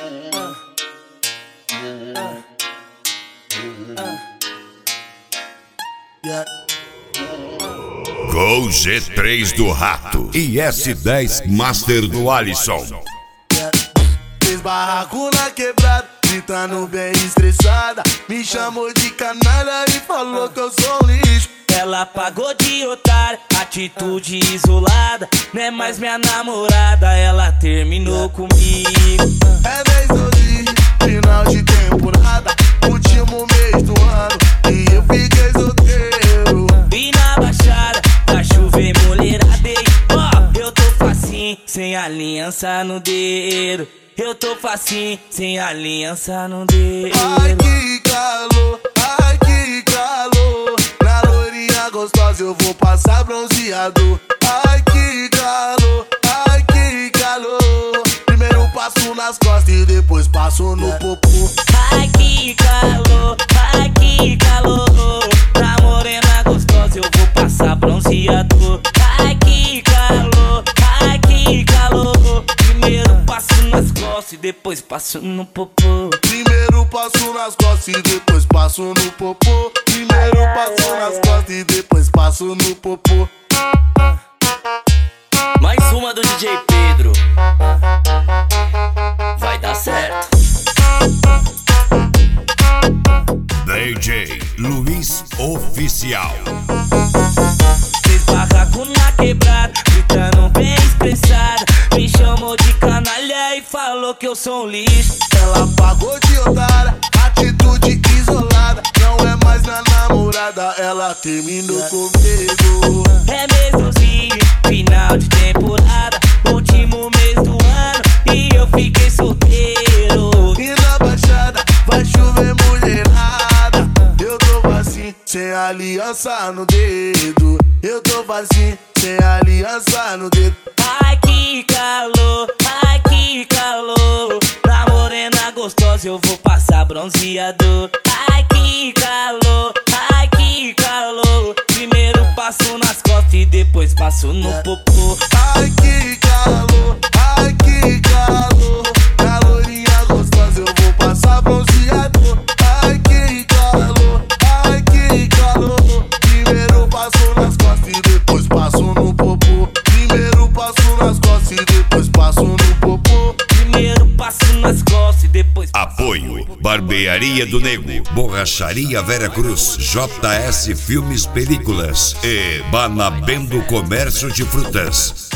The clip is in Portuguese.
Gol G3 do Rato e S10 Master do Alisson. Fez barraco na quebrada, gritando bem estressada. Me chamou de canalha e falou que eu sou lixo. Ela pagou de otária, atitude isolada. Não é mais minha namorada, ela terminou comigo. É mês do final de temporada, último mês do ano, e eu fiquei solteiro. E na baixada, pra chover mulheradei. Ó, eu tô facinho, sem aliança no dedo. Eu tô facinho, sem aliança no dedo. Ai que calor, ai que calor. Na loirinha gostosa eu vou passar bronzeador. Ai que calor, ai que calor. Primeiro passo nas costas e depois passo no popô. Ai que calor, ai que calor. Na morena gostosa eu vou passar bronzeador. Ai que calor, ai que calor. Primeiro passo nas costas e depois passo no popô. Primeiro passo nas costas e depois passo no popô. Primeiro passo nas costas e depois passo no popô. Mais uma do DJ Pedro. Vai dar certo. DJ Luiz Oficial. Fez barraco na quebrada, gritando bem expressada. Me chamou de canalha e falou que eu sou um lixo. Ela pagou de otária, atitude isolada. Não é mais minha namorada, ela terminou comigo. É mesmozinho, final de temporada, último mês do ano, e eu fiquei solteiro. E na baixada vai chover mulherada. Eu tô vazio, sem aliança no dedo. Eu tô vazio, sem aliança no dedo. Ai que calor, ai que calor. Na morena gostosa eu vou passar bronzeador. Ai que calor, ai que calor. Primeiro passo nas costas e depois passo no popô. Ai que calor, ai que calor. Na loirinha gostosa eu vou passar bronzeador. Ai que calor, ai que calor. Primeiro passo nas costas e depois passo no popô. Primeiro passo nas costas e depois passo no popô. Primeiro passo nas costas e depois Apoio Barbearia do Nego, Borracharia Vera Cruz, JS Filmes Películas e Banabendo Comércio de Frutas.